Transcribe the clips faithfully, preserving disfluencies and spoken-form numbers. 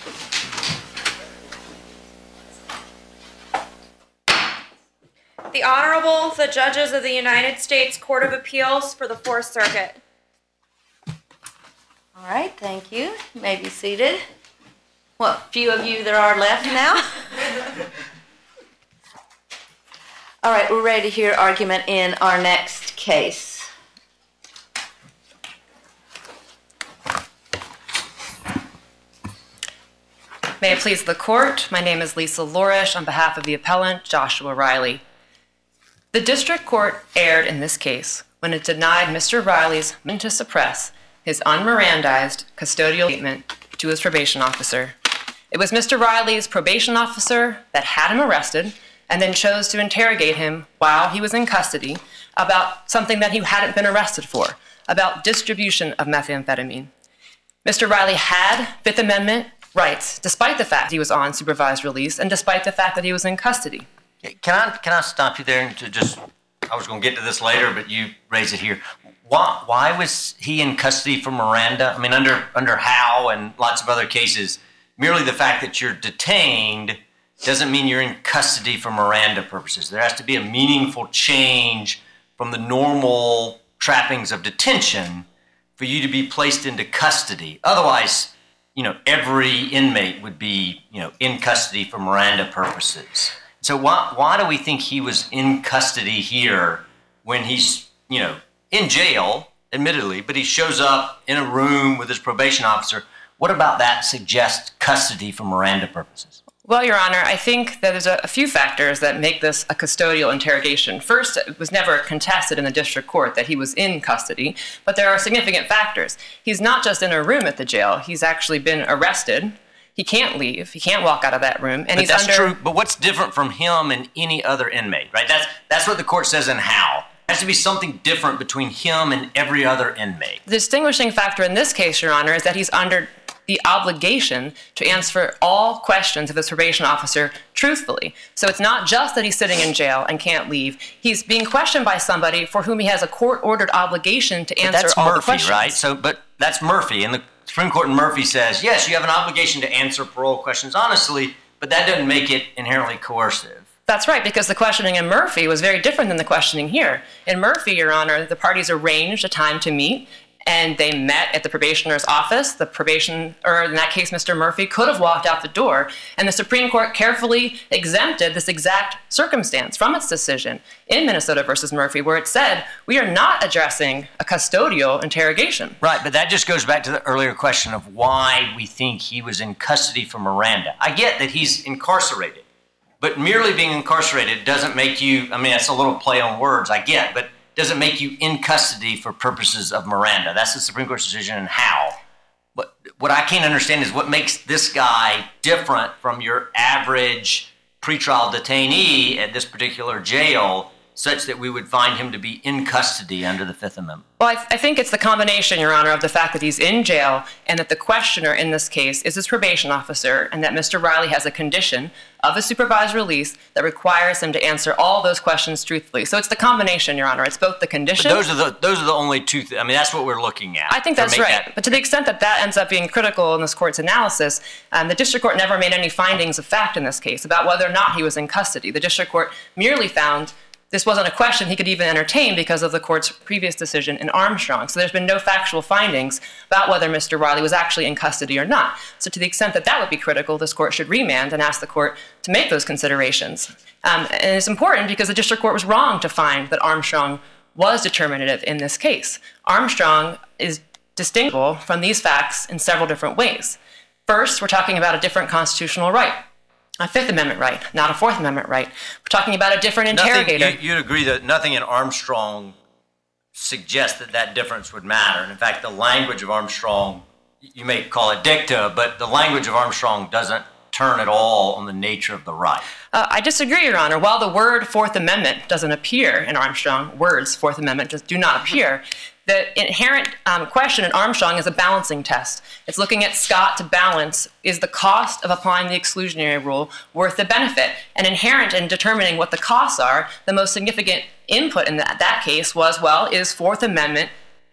The Honorable, the Judges of the United States Court of Appeals for the Fourth Circuit. All right, thank you. You may be seated. What few of you there are left now? All right, we're ready to hear argument in our next case. May it please the court, my name is Lisa Lorish on behalf of the appellant Joshua Riley. The district court erred in this case when it denied Mister Riley's motion to suppress his unmirandized custodial statement to his probation officer. It was Mister Riley's probation officer that had him arrested and then chose to interrogate him while he was in custody about something that he hadn't been arrested for, about distribution of methamphetamine. Mister Riley had Fifth Amendment rights, despite the fact he was on supervised release and despite the fact that he was in custody. Can I can I stop you there and to just, I was going to get to this later, but you raise it here. Why why was he in custody for Miranda? I mean, under under Howe and lots of other cases, merely the fact that you're detained doesn't mean you're in custody for Miranda purposes. There has to be a meaningful change from the normal trappings of detention for you to be placed into custody. Otherwise, you know, every inmate would be, you know, in custody for Miranda purposes. So why why do we think he was in custody here when he's, you know, in jail, admittedly, but he shows up in a room with his probation officer? What about that suggests custody for Miranda purposes? Well, Your Honor, I think that there's a, a few factors that make this a custodial interrogation. First, it was never contested in the district court that he was in custody, but there are significant factors. He's not just in a room at the jail. He's actually been arrested. He can't leave. He can't walk out of that room. And but he's that's under... true. But what's different from him and any other inmate, right? That's that's what the court says in Howe. There has to be something different between him and every other inmate. The distinguishing factor in this case, Your Honor, is that he's under the obligation to answer all questions of his probation officer truthfully. So it's not just that he's sitting in jail and can't leave. He's being questioned by somebody for whom he has a court-ordered obligation to answer that's all Murphy, the questions. Right? So, but that's Murphy, and the Supreme Court in Murphy says, yes, you have an obligation to answer parole questions honestly, but that doesn't make it inherently coercive. That's right, because the questioning in Murphy was very different than the questioning here. In Murphy, Your Honor, the parties arranged a time to meet, and they met at the probationer's office. The probation, or in that case, Mister Murphy, could have walked out the door, and the Supreme Court carefully exempted this exact circumstance from its decision in Minnesota versus Murphy, where it said, we are not addressing a custodial interrogation. Right, but that just goes back to the earlier question of why we think he was in custody for Miranda. I get that he's incarcerated, but merely being incarcerated doesn't make you, I mean, that's a little play on words, I get, but doesn't make you in custody for purposes of Miranda. That's the Supreme Court's decision and how. But what I can't understand is what makes this guy different from your average pretrial detainee at this particular jail such that we would find him to be in custody under the Fifth Amendment. Well, I, th- I think it's the combination, Your Honor, of the fact that he's in jail and that the questioner in this case is his probation officer and that Mister Riley has a condition of a supervised release that requires him to answer all those questions truthfully. So it's the combination, Your Honor. It's both the condition. But those are the those are the only two. Th- I mean, that's what we're looking at. I think that's right. That- but to the extent that that ends up being critical in this court's analysis, um, the district court never made any findings of fact in this case about whether or not he was in custody. The district court merely found this wasn't a question he could even entertain because of the court's previous decision in Armstrong. So there's been no factual findings about whether Mister Riley was actually in custody or not. So to the extent that that would be critical, this court should remand and ask the court to make those considerations. Um, and it's important because the district court was wrong to find that Armstrong was determinative in this case. Armstrong is distinguishable from these facts in several different ways. First, we're talking about a different constitutional right. A Fifth Amendment right, not a Fourth Amendment right. We're talking about a different interrogator. Nothing, you, you'd agree that nothing in Armstrong suggests that that difference would matter. And in fact, the language of Armstrong, you may call it dicta, but the language of Armstrong doesn't turn at all on the nature of the right. Uh, I disagree, Your Honor. While the word Fourth Amendment doesn't appear in Armstrong, words Fourth Amendment just do not appear, the inherent um, question in Armstrong is a balancing test. It's looking at Scott to balance, is the cost of applying the exclusionary rule worth the benefit? And inherent in determining what the costs are, the most significant input in that, that case was, well, is Fourth Amendment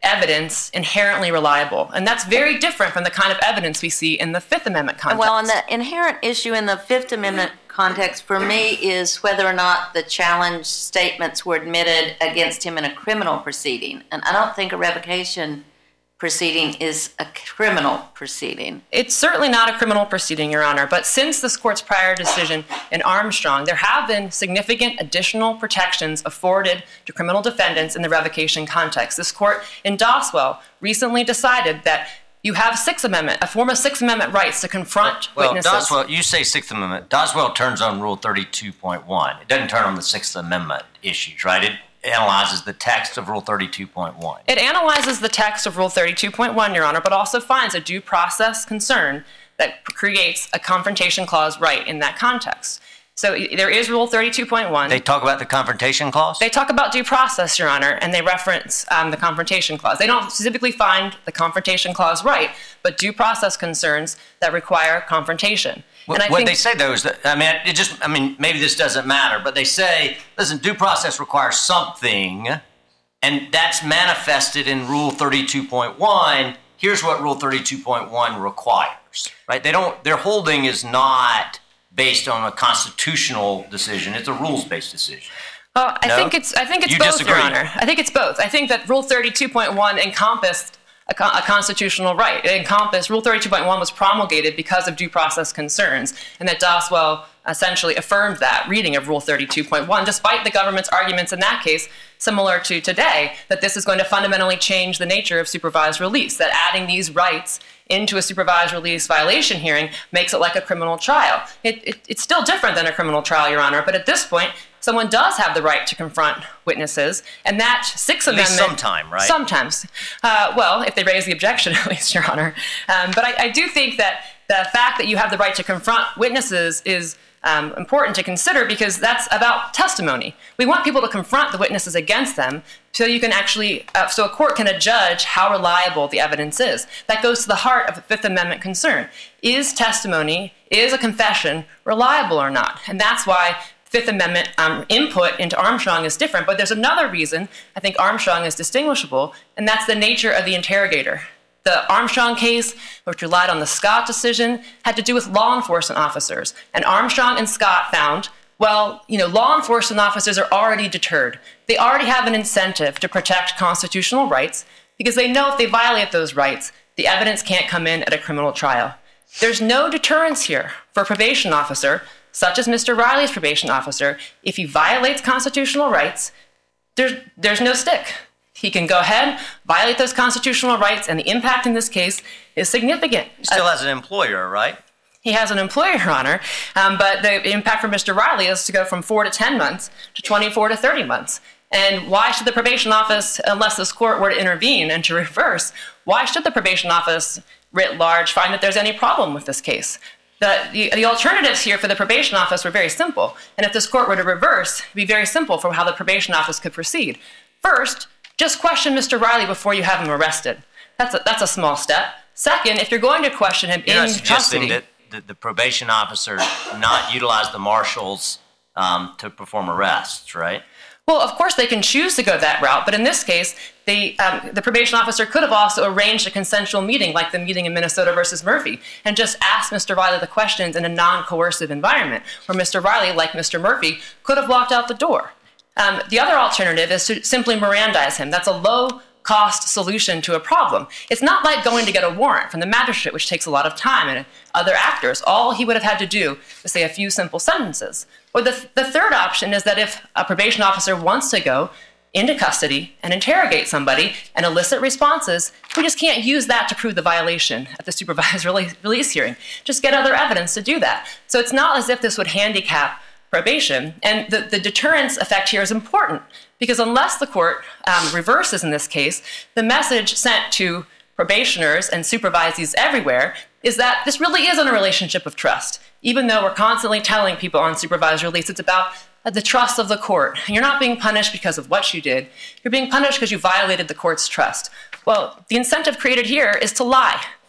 evidence inherently reliable. And that's very different from the kind of evidence we see in the Fifth Amendment context. Well, and the inherent issue in the Fifth Amendment context for me is whether or not the challenge statements were admitted against him in a criminal proceeding. And I don't think a revocation proceeding is a criminal proceeding. It's certainly not a criminal proceeding, Your Honor, but since this court's prior decision in Armstrong, there have been significant additional protections afforded to criminal defendants in the revocation context. This court in Doswell recently decided that you have Sixth Amendment, a form of Sixth Amendment rights to confront well, witnesses. Doswell, you say Sixth Amendment. Doswell turns on Rule thirty-two point one. It doesn't turn on the Sixth Amendment issues, right? It analyzes the text of Rule thirty-two point one. It analyzes the text of Rule thirty-two point one, Your Honor, but also finds a due process concern that creates a confrontation clause right in that context. So there is Rule thirty-two point one. They talk about the confrontation clause? They talk about due process, Your Honor, and they reference um, the confrontation clause. They don't specifically find the confrontation clause right, but due process concerns that require confrontation. What, and I what think, they say, though, is that, I mean, it just, I mean, maybe this doesn't matter, but they say, listen, due process requires something, and that's manifested in Rule thirty-two point one. Here's what Rule thirty-two point one requires, right? They don't, their holding is not based on a constitutional decision. It's a rules-based decision. Well, I no? think it's, I think it's you both, disagree. Your Honor. I think it's both. I think that Rule thirty-two point one encompassed A, a constitutional right. It encompassed, Rule thirty-two point one was promulgated because of due process concerns, and that Doswell essentially affirmed that reading of Rule thirty-two point one, despite the government's arguments in that case, similar to today, that this is going to fundamentally change the nature of supervised release, that adding these rights into a supervised release violation hearing makes it like a criminal trial. It, it, it's still different than a criminal trial, Your Honor, but at this point, someone does have the right to confront witnesses, and that Sixth At Amendment... least sometime, right? Sometimes. Uh, well, if they raise the objection, at least, Your Honor. Um, but I, I do think that the fact that you have the right to confront witnesses is um, important to consider, because that's about testimony. We want people to confront the witnesses against them so you can actually, uh, so a court can adjudge how reliable the evidence is. That goes to the heart of the Fifth Amendment concern. Is testimony, is a confession reliable or not? And that's why Fifth Amendment um, input into Armstrong is different. But there's another reason I think Armstrong is distinguishable, and that's the nature of the interrogator. The Armstrong case, which relied on the Scott decision, had to do with law enforcement officers. And Armstrong and Scott found, well, you know, law enforcement officers are already deterred. They already have an incentive to protect constitutional rights because they know if they violate those rights, the evidence can't come in at a criminal trial. There's no deterrence here for a probation officer, such as Mister Riley's probation officer. If he violates constitutional rights, there's, there's no stick. He can go ahead, violate those constitutional rights, and the impact in this case is significant. He still Uh, has an employer, right? He has an employer, Your Honor, um, but the impact for Mister Riley is to go from four to ten months to twenty-four to thirty months. And why should the probation office, unless this court were to intervene and to reverse, why should the probation office writ large find that there's any problem with this case? The, the, the alternatives here for the probation office were very simple. And if this court were to reverse, it would be very simple for how the probation office could proceed. First, just question Mister Riley before you have him arrested. That's a, that's a small step. Second, if you're going to question him You're in not suggesting custody... that the, the probation officer not utilize the marshals um, to perform arrests, right? Well, of course, they can choose to go that route, but in this case, the, um, the probation officer could have also arranged a consensual meeting, like the meeting in Minnesota versus Murphy, and just asked Mister Riley the questions in a non-coercive environment, where Mister Riley, like Mister Murphy, could have walked out the door. Um, the other alternative is to simply Mirandize him. That's a low-cost solution to a problem. It's not like going to get a warrant from the magistrate, which takes a lot of time, and other actors. All he would have had to do was say a few simple sentences. Or the, the third option is that if a probation officer wants to go into custody and interrogate somebody and elicit responses, we just can't use that to prove the violation at the supervised release, release hearing. Just get other evidence to do that. So it's not as if this would handicap probation. And the, the deterrence effect here is important, because unless the court um, reverses in this case, the message sent to probationers and supervisees everywhere is that this really isn't a relationship of trust. Even though we're constantly telling people on supervised release it's about the trust of the court. You're not being punished because of what you did. You're being punished because you violated the court's trust. Well, the incentive created here is to lie.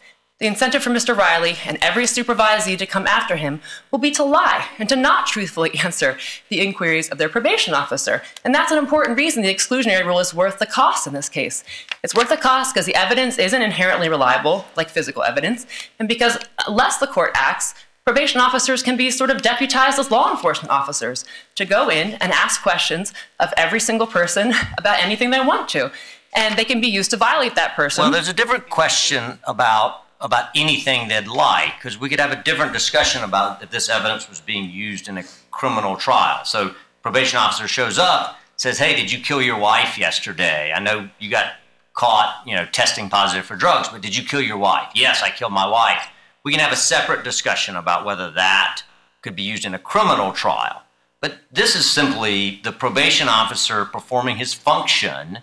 the incentive for Mister Riley and every supervisee to come after him will be to lie and to not truthfully answer the inquiries of their probation officer. And that's an important reason the exclusionary rule is worth the cost in this case. It's worth the cost because the evidence isn't inherently reliable, like physical evidence, and because unless the court acts, probation officers can be sort of deputized as law enforcement officers to go in and ask questions of every single person about anything they want to. And they can be used to violate that person. Well, there's a different question about about anything they'd like, because we could have a different discussion about if this evidence was being used in a criminal trial. So probation officer shows up, says, hey, did you kill your wife yesterday? I know you got caught, you know, testing positive for drugs, but did you kill your wife? Yes, I killed my wife. We can have a separate discussion about whether that could be used in a criminal trial. But this is simply the probation officer performing his function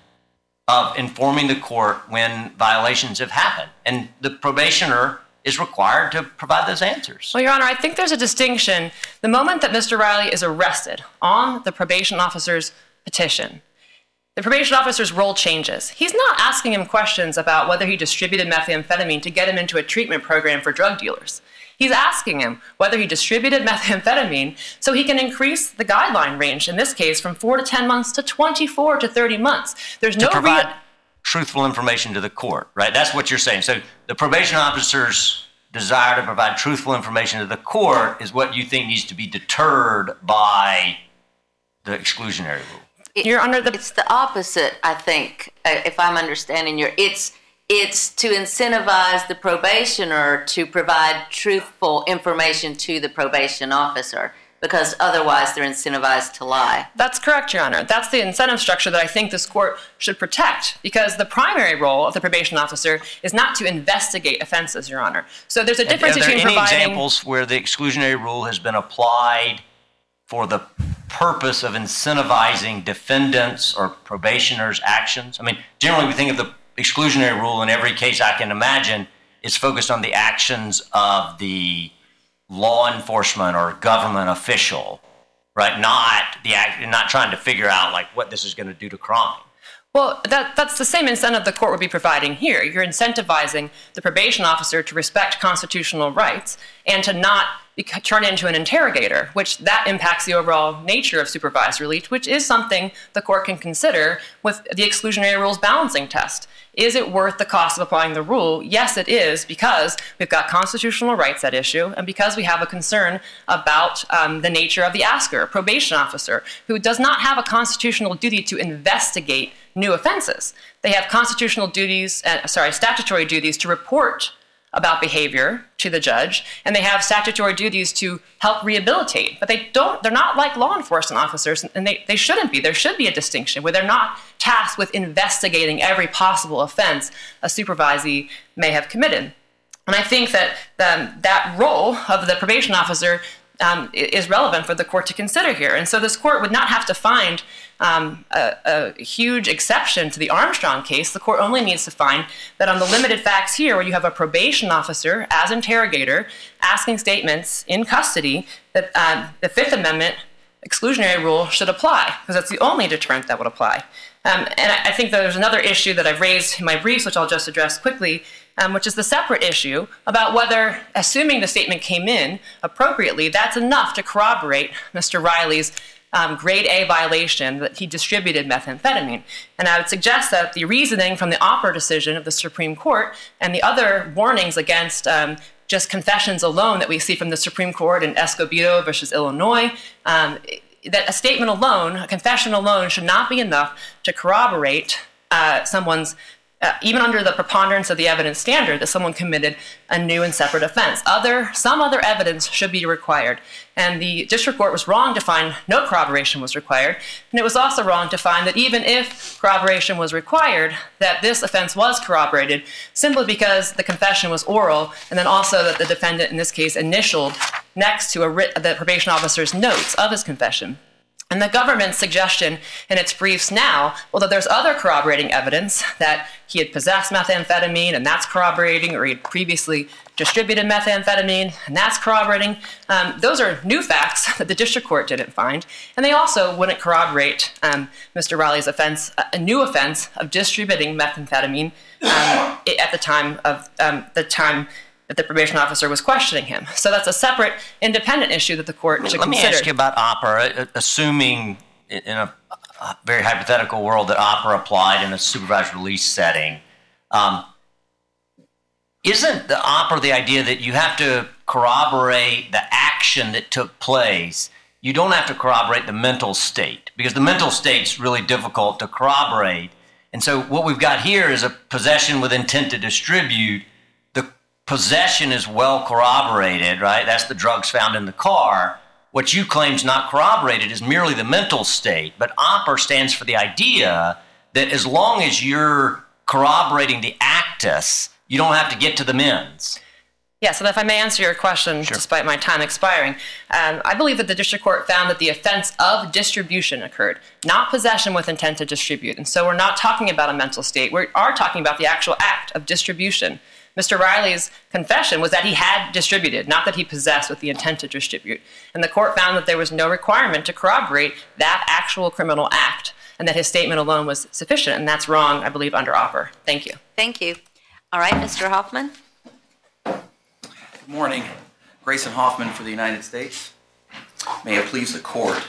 of informing the court when violations have happened. And the probationer is required to provide those answers. Well, Your Honor, I think there's a distinction. The moment that Mister Riley is arrested on the probation officer's petition, the probation officer's role changes. He's not asking him questions about whether he distributed methamphetamine to get him into a treatment program for drug dealers. He's asking him whether he distributed methamphetamine so he can increase the guideline range, in this case, from four to ten months to twenty-four to thirty months. There's no to provide real- truthful information to the court, right? That's what you're saying. So the probation officer's desire to provide truthful information to the court is what you think needs to be deterred by the exclusionary rule. It, You're under the- it's the opposite, I think, uh, if I'm understanding your, it's, it's to incentivize the probationer to provide truthful information to the probation officer, because otherwise they're incentivized to lie. That's correct, Your Honor. That's the incentive structure that I think this court should protect, because the primary role of the probation officer is not to investigate offenses, Your Honor. So there's a difference Are there between any providing... examples where the exclusionary rule has been applied for the purpose of incentivizing defendants or probationers' actions? I mean, generally we think of the exclusionary rule in every case I can imagine is focused on the actions of the law enforcement or government official, right? Not the act, not trying to figure out like what this is going to do to crime. Well, that, that's the same incentive the court would be providing here. You're incentivizing the probation officer to respect constitutional rights and to not be, turn into an interrogator, which that impacts the overall nature of supervised release, which is something the court can consider with the exclusionary rules balancing test. Is it worth the cost of applying the rule? Yes, it is, because we've got constitutional rights at issue and because we have a concern about um, the nature of the asker, a probation officer, who does not have a constitutional duty to investigate new offenses. They have constitutional duties, uh, sorry, statutory duties to report about behavior to the judge, and they have statutory duties to help rehabilitate. But they don't, they're not like law enforcement officers, and they, they shouldn't be. There should be a distinction where they're not tasked with investigating every possible offense a supervisee may have committed. And I think that um, that role of the probation officer um, is relevant for the court to consider here. And so this court would not have to find um, a, a huge exception to the Armstrong case. The court only needs to find that on the limited facts here, where you have a probation officer as interrogator asking statements in custody, that um, the Fifth Amendment exclusionary rule should apply, because that's the only deterrent that would apply. Um, and I, I think that there's another issue that I've raised in my briefs, which I'll just address quickly, um, which is the separate issue about whether, assuming the statement came in appropriately, that's enough to corroborate Mister Riley's um, grade A violation that he distributed methamphetamine. And I would suggest that the reasoning from the Opper decision of the Supreme Court and the other warnings against um, just confessions alone that we see from the Supreme Court in Escobedo versus Illinois, um, that a statement alone, a confession alone, should not be enough to corroborate uh, someone's, uh, even under the preponderance of the evidence standard, that someone committed a new and separate offense. Other, some other evidence should be required. And the district court was wrong to find no corroboration was required. And it was also wrong to find that even if corroboration was required, that this offense was corroborated simply because the confession was oral, and then also that the defendant, in this case, initialed next to a writ- the probation officer's notes of his confession. And the government's suggestion in its briefs now, well, that there's other corroborating evidence that he had possessed methamphetamine, and that's corroborating, or he had previously distributed methamphetamine, and that's corroborating. Um, those are new facts that the district court didn't find, and they also wouldn't corroborate um, Mister Riley's offense, a new offense of distributing methamphetamine um, at the time of um, the time that the probation officer was questioning him. So that's a separate, independent issue that the court should Let consider. me ask you about OPERA, assuming in a very hypothetical world that OPERA applied in a supervised release setting. Um, isn't the OPERA the idea that you have to corroborate the action that took place? You don't have to corroborate the mental state, because the mental state's really difficult to corroborate. And so what we've got here is a possession with intent to distribute. The possession is well corroborated, right? That's the drugs found in the car. What you claim is not corroborated is merely the mental state. But OPERA stands for the idea that as long as you're corroborating the actus, you don't have to get to the mens. Yeah, so if I may answer your question, sure. Despite my time expiring, um, I believe that the district court found that the offense of distribution occurred, not possession with intent to distribute. And so we're not talking about a mental state. We are talking about the actual act of distribution. Mister Riley's confession was that he had distributed, not that he possessed with the intent to distribute. And the court found that there was no requirement to corroborate that actual criminal act, and that his statement alone was sufficient. And that's wrong, I believe, under OPERA. Thank you. Thank you. All right, Mister Hoffman. Good morning. Grayson Hoffman for the United States. May it please the court.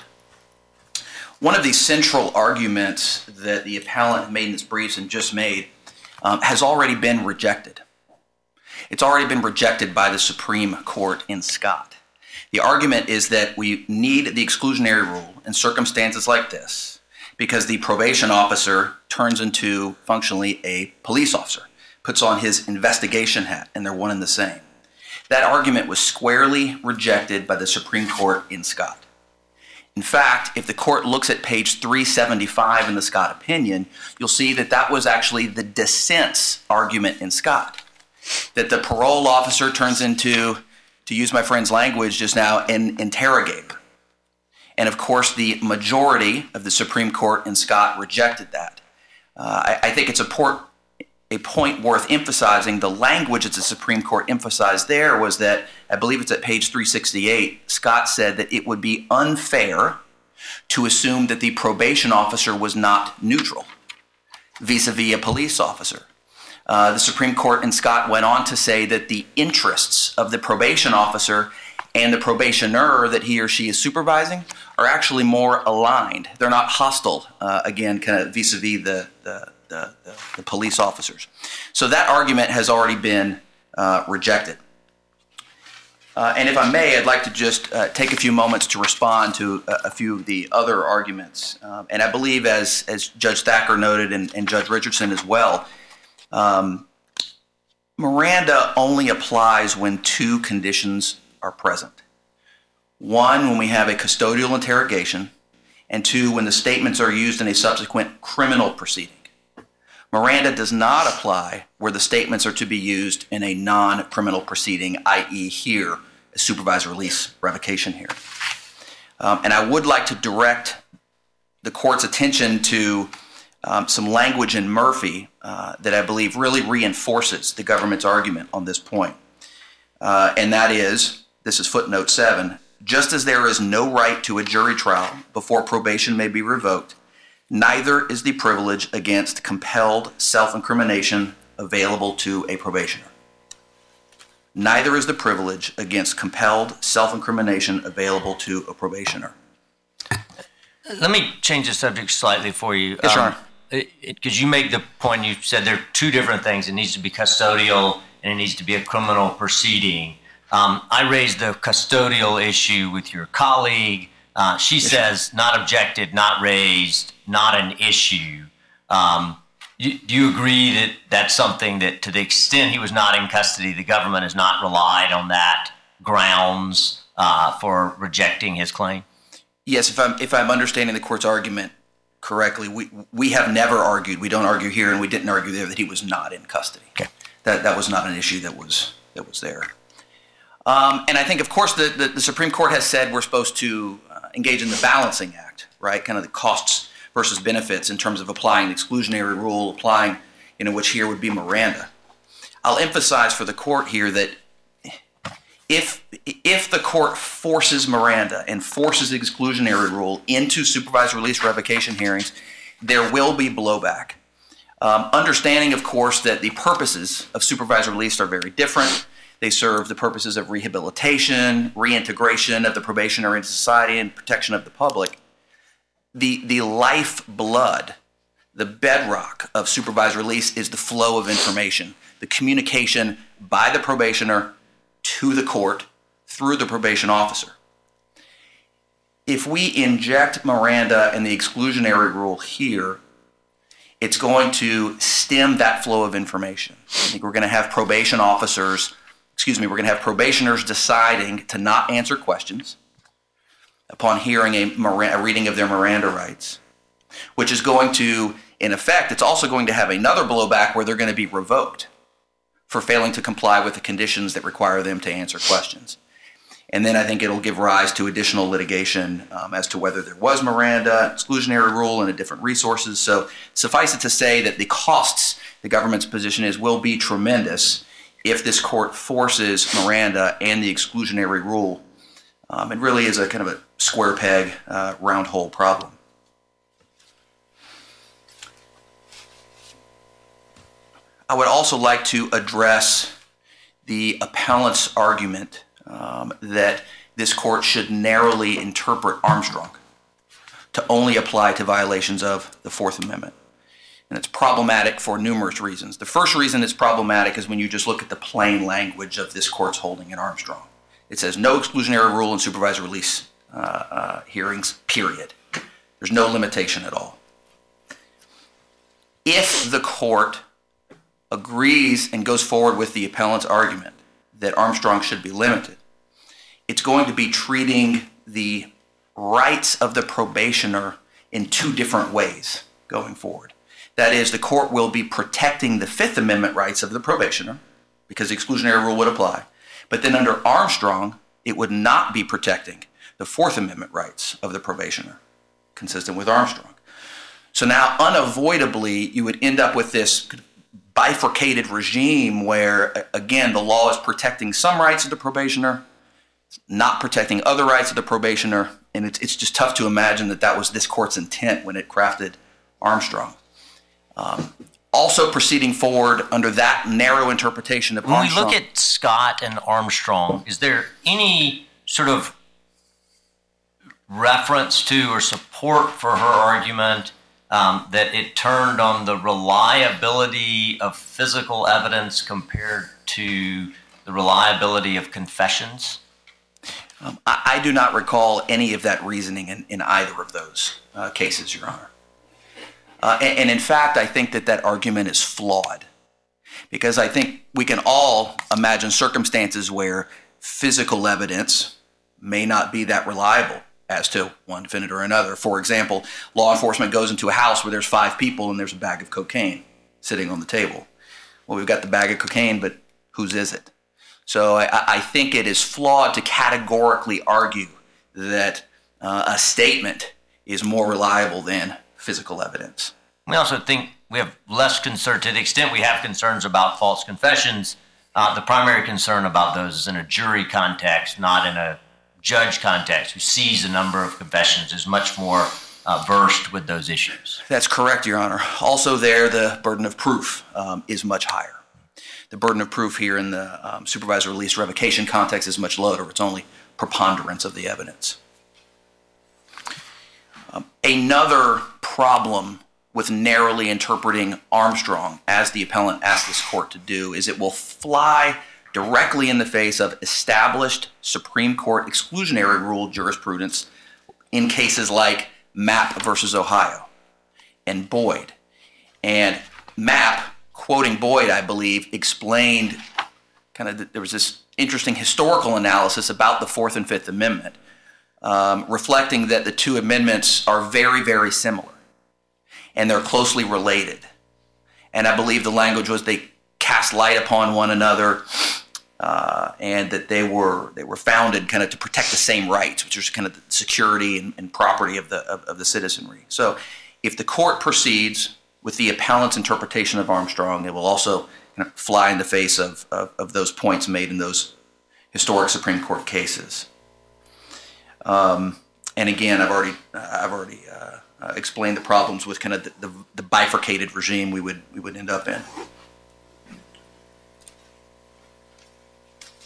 One of the central arguments that the appellant made in his briefs and just made um, has already been rejected. It's already been rejected by the Supreme Court in Scott. The argument is that we need the exclusionary rule in circumstances like this because the probation officer turns into functionally a police officer, puts on his investigation hat, and they're one and the same. That argument was squarely rejected by the Supreme Court in Scott. In fact, if the court looks at page three seventy-five in the Scott opinion, you'll see that that was actually the dissent's argument in Scott, that the parole officer turns into, to use my friend's language just now, an interrogator. And of course, the majority of the Supreme Court in Scott rejected that. Uh, I, I think it's important. A point worth emphasizing, the language that the Supreme Court emphasized there was that, I believe it's at page three sixty-eight, Scott said that it would be unfair to assume that the probation officer was not neutral vis-a-vis a police officer. Uh, the Supreme Court in Scott went on to say that the interests of the probation officer and the probationer that he or she is supervising are actually more aligned. They're not hostile, uh, again, kind of vis-a-vis the, the The, the, the police officers. So that argument has already been uh, rejected. Uh, and if I may, I'd like to just uh, take a few moments to respond to a, a few of the other arguments. Um, and I believe, as, as Judge Thacker noted and, and Judge Richardson as well, um, Miranda only applies when two conditions are present. One, when we have a custodial interrogation, and two, when the statements are used in a subsequent criminal proceeding. Miranda does not apply where the statements are to be used in a non-criminal proceeding, that is here, a supervised release revocation hearing. Um, and I would like to direct the court's attention to um, some language in Murphy uh, that I believe really reinforces the government's argument on this point. Uh, and that is, this is footnote seven, just as there is no right to a jury trial before probation may be revoked, neither is the privilege against compelled self-incrimination available to a probationer. Neither is the privilege against compelled self-incrimination available to a probationer. Let me change the subject slightly for you. Yes, Your Honor. Because you make the point, you said there are two different things. It needs to be custodial and it needs to be a criminal proceeding. Um, I raised the custodial issue with your colleague. Uh, she yes, says not objected, not raised, not an issue. Um, you, do you agree that that's something that, to the extent he was not in custody, the government has not relied on that grounds uh, for rejecting his claim? Yes, if I'm if I'm understanding the court's argument correctly, we we have never argued, we don't argue here, and we didn't argue there that he was not in custody. Okay. That that was not an issue that was that was there. Um, and I think, of course, the, the, the Supreme Court has said we're supposed to uh, engage in the balancing act, right? Kind of the costs versus benefits in terms of applying the exclusionary rule, applying, you know, which here would be Miranda. I'll emphasize for the court here that if if the court forces Miranda and forces the exclusionary rule into supervised release revocation hearings, there will be blowback. Um, understanding, of course, that the purposes of supervised release are very different. They serve the purposes of rehabilitation, reintegration of the probationer into society, and protection of the public. The, the lifeblood, the bedrock of supervised release is the flow of information, the communication by the probationer to the court through the probation officer. If we inject Miranda and the exclusionary rule here, it's going to stem that flow of information. I think we're going to have probation officers, excuse me, we're going to have probationers deciding to not answer questions upon hearing a, Miranda, a reading of their Miranda rights, which is going to, in effect, it's also going to have another blowback where they're going to be revoked for failing to comply with the conditions that require them to answer questions. And then I think it'll give rise to additional litigation um, as to whether there was Miranda, exclusionary rule, and different resources. So suffice it to say that the costs, the government's position is, will be tremendous if this court forces Miranda and the exclusionary rule. Um, it really is a kind of a square peg, uh, round hole problem. I would also like to address the appellant's argument Um, that this court should narrowly interpret Armstrong to only apply to violations of the Fourth Amendment. And it's problematic for numerous reasons. The first reason it's problematic is when you just look at the plain language of this court's holding in Armstrong. It says no exclusionary rule in supervised release uh, uh, hearings, period. There's no limitation at all. If the court agrees and goes forward with the appellant's argument that Armstrong should be limited, it's going to be treating the rights of the probationer in two different ways going forward. That is, the court will be protecting the Fifth Amendment rights of the probationer because the exclusionary rule would apply. But then under Armstrong, it would not be protecting the Fourth Amendment rights of the probationer, consistent with Armstrong. So now, unavoidably, you would end up with this bifurcated regime where, again, the law is protecting some rights of the probationer, not protecting other rights of the probationer, and it's, it's just tough to imagine that that was this court's intent when it crafted Armstrong. Um, also proceeding forward under that narrow interpretation of when Armstrong. When we look at Scott and Armstrong, is there any sort of reference to or support for her argument Um, that it turned on the reliability of physical evidence compared to the reliability of confessions? Um, I, I do not recall any of that reasoning in, in either of those uh, cases, Your Honor. Uh, and, and in fact, I think that that argument is flawed because I think we can all imagine circumstances where physical evidence may not be that reliable as to one defendant or another. For example, law enforcement goes into a house where there's five people and there's a bag of cocaine sitting on the table. Well, we've got the bag of cocaine, but whose is it? So I, I think it is flawed to categorically argue that uh, a statement is more reliable than physical evidence. We also think we have less concern, to the extent we have concerns about false confessions, uh, the primary concern about those is in a jury context, not in a judge context, who sees a number of confessions, is much more uh, versed with those issues. That's correct, Your Honor. Also there, the burden of proof um, is much higher. The burden of proof here in the um, supervised release revocation context is much lower. It's only preponderance of the evidence. Um, another problem with narrowly interpreting Armstrong, as the appellant asked this court to do, is it will fly directly in the face of established Supreme Court exclusionary rule jurisprudence in cases like Mapp versus Ohio and Boyd. And Mapp, quoting Boyd, I believe, explained kind of, the, there was this interesting historical analysis about the Fourth and Fifth Amendment, um, reflecting that the two amendments are very, very similar and they're closely related. And I believe the language was they cast light upon one another, Uh, and that they were they were founded kind of to protect the same rights, which is kind of the security and, and property of the of, of the citizenry. So, if the court proceeds with the appellant's interpretation of Armstrong, it will also kind of fly in the face of, of of those points made in those historic Supreme Court cases. Um, and again, I've already uh, I've already uh, uh, explained the problems with kind of the, the, the bifurcated regime we would we would end up in.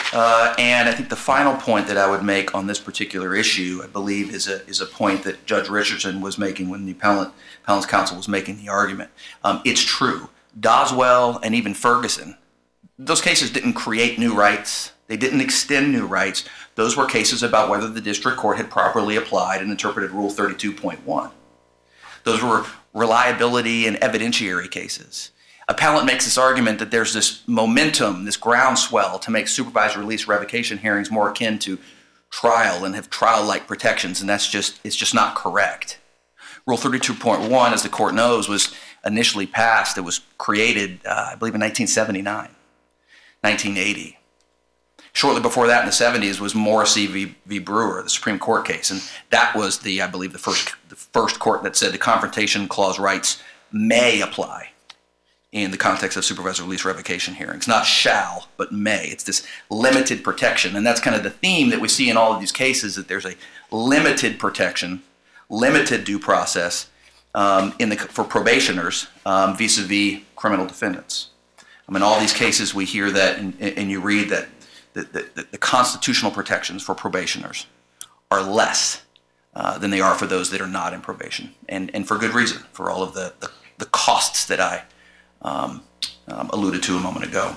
Uh, and I think the final point that I would make on this particular issue, I believe, is a is a point that Judge Richardson was making when the appellant, appellant's counsel was making the argument. Um, it's true. Doswell and even Ferguson, those cases didn't create new rights. They didn't extend new rights. Those were cases about whether the district court had properly applied and interpreted Rule thirty-two point one. Those were reliability and evidentiary cases. Appellant makes this argument that there's this momentum, this groundswell to make supervised release revocation hearings more akin to trial and have trial-like protections, and that's just, it's just not correct. Rule thirty-two point one, as the court knows, was initially passed. It was created, uh, I believe, in nineteen seventy-nine, nineteen eighty. Shortly before that, in the seventies, was Morrissey v. v. Brewer, the Supreme Court case, and that was the, I believe, the first the first court that said the Confrontation Clause rights may apply in the context of supervised release revocation hearings. Not shall, but may. It's this limited protection, and that's kind of the theme that we see in all of these cases, that there's a limited protection, limited due process um, in the for probationers um, vis-a-vis criminal defendants. I mean, all these cases we hear that, and, and you read that the, the, the constitutional protections for probationers are less uh, than they are for those that are not in probation, and, and for good reason, for all of the, the, the costs that I um, um, alluded to a moment ago.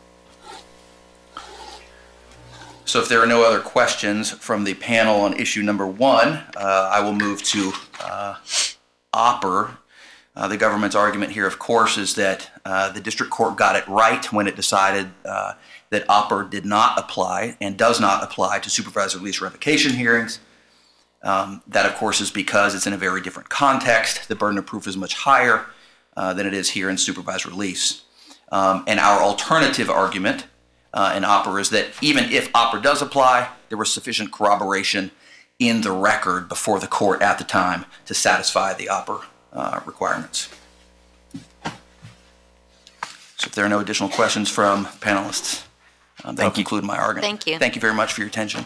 So if there are no other questions from the panel on issue number one, uh, I will move to uh, Opper. Uh, the government's argument here, of course, is that uh, the district court got it right when it decided uh, that Opper did not apply and does not apply to supervised release revocation hearings. Um, that, of course, is because it's in a very different context. The burden of proof is much higher uh, than it is here in supervised release. Um, and our alternative argument uh, in Opper is that even if Opper does apply, there was sufficient corroboration in the record before the court at the time to satisfy the Opper uh, requirements. So if there are no additional questions from panelists, um, that will conclude my argument. Thank you. Thank you very much for your attention.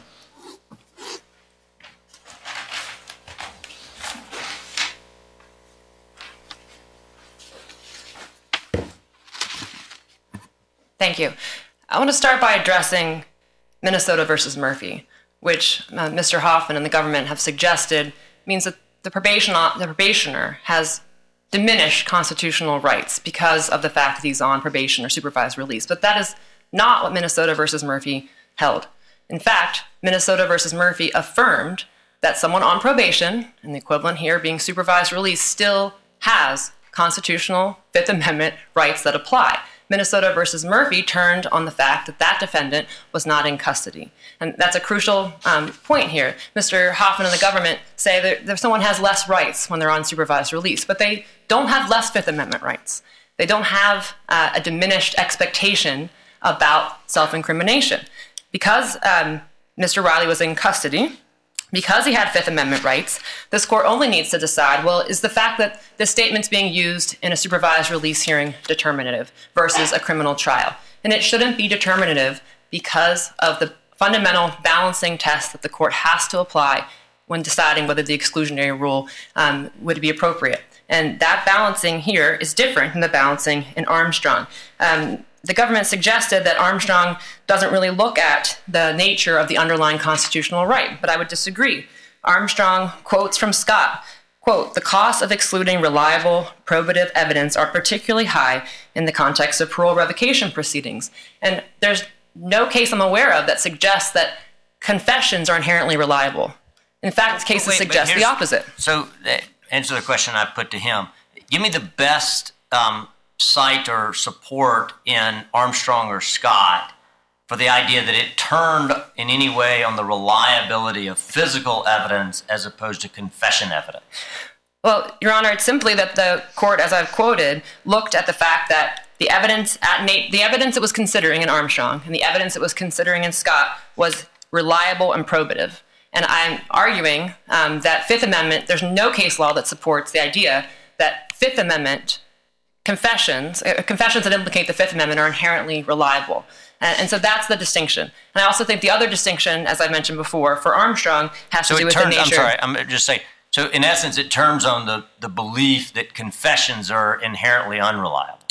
Thank you. I want to start by addressing Minnesota versus Murphy, which uh, Mister Hoffman and the government have suggested means that the, probation, the probationer has diminished constitutional rights because of the fact that he's on probation or supervised release. But that is not what Minnesota versus Murphy held. In fact, Minnesota versus Murphy affirmed that someone on probation, and the equivalent here being supervised release, still has constitutional Fifth Amendment rights that apply. Minnesota versus Murphy turned on the fact that that defendant was not in custody. And that's a crucial um, point here. Mister Hoffman and the government say that, that someone has less rights when they're on supervised release, but they don't have less Fifth Amendment rights. They don't have uh, a diminished expectation about self-incrimination. Because um, Mister Riley was in custody, because he had Fifth Amendment rights, this court only needs to decide, well, is the fact that this statement's being used in a supervised release hearing determinative versus a criminal trial? And it shouldn't be determinative because of the fundamental balancing test that the court has to apply when deciding whether the exclusionary rule um, would be appropriate. And that balancing here is different from the balancing in Armstrong. Um, The government suggested that Armstrong doesn't really look at the nature of the underlying constitutional right, but I would disagree. Armstrong quotes from Scott, quote, "The costs of excluding reliable, probative evidence are particularly high in the context of parole revocation proceedings." And there's no case I'm aware of that suggests that confessions are inherently reliable. In fact, cases Wait, suggest the opposite. So, uh, answer the question I put to him. Give me the best um, cite or support in Armstrong or Scott for the idea that it turned in any way on the reliability of physical evidence as opposed to confession evidence. Well, Your Honor, it's simply that the court, as I've quoted, looked at the fact that the evidence at Nate, the evidence it was considering in Armstrong and the evidence it was considering in Scott was reliable and probative. And I'm arguing um, that Fifth Amendment, there's no case law that supports the idea that Fifth Amendment confessions, uh, confessions that implicate the Fifth Amendment are inherently reliable. And, and so that's the distinction. And I also think the other distinction, as I mentioned before, for Armstrong has so to do with turns, the nature. I'm sorry, I'm just saying, so in essence, it turns on the, the belief that confessions are inherently unreliable.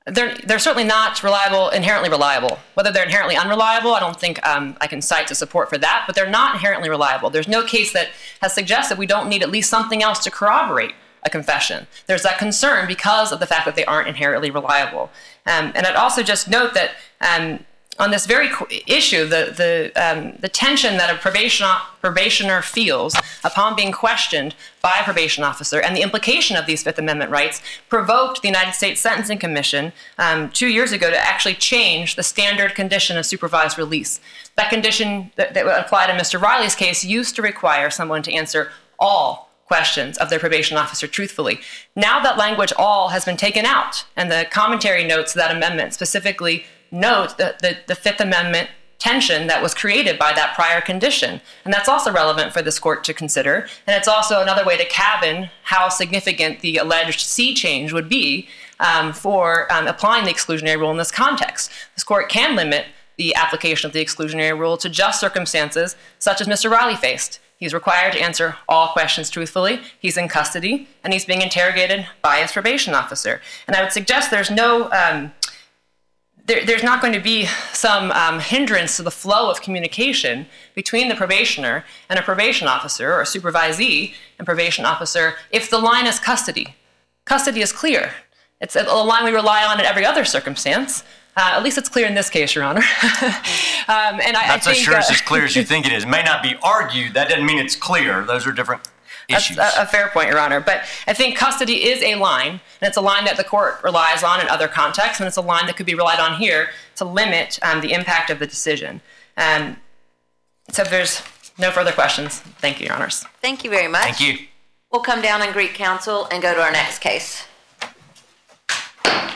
They're, they're certainly not reliable, inherently reliable. Whether they're inherently unreliable, I don't think um, I can cite to support for that, but they're not inherently reliable. There's no case that has suggested we don't need at least something else to corroborate a confession. There's that concern because of the fact that they aren't inherently reliable. Um, and I'd also just note that um, on this very issue, the the, um, the tension that a probation, probationer feels upon being questioned by a probation officer and the implication of these Fifth Amendment rights provoked the United States Sentencing Commission um, two years ago to actually change the standard condition of supervised release. That condition that, that would apply to Mister Riley's case used to require someone to answer all questions of their probation officer truthfully. Now that language all has been taken out, and the commentary notes to that amendment specifically note the, the, the Fifth Amendment tension that was created by that prior condition. And that's also relevant for this court to consider. And it's also another way to cabin how significant the alleged sea change would be um, for um, applying the exclusionary rule in this context. This court can limit the application of the exclusionary rule to just circumstances such as Mister Riley faced. He's required to answer all questions truthfully, he's in custody, and he's being interrogated by his probation officer. And I would suggest there's no, um, there, there's not going to be some um, hindrance to the flow of communication between the probationer and a probation officer or a supervisee and probation officer if the line is custody. Custody is clear. It's a line we rely on in every other circumstance. Uh, at least it's clear in this case, Your Honor. um, and I, That's I as think, sure as uh, as clear as you think it is. It may not be argued. That doesn't mean it's clear. Those are different issues. That's a, a fair point, Your Honor. But I think custody is a line, and it's a line that the court relies on in other contexts, and it's a line that could be relied on here to limit um, the impact of the decision. Um, so if there's no further questions, thank you, Your Honors. Thank you very much. Thank you. We'll come down and greet counsel and go to our next case.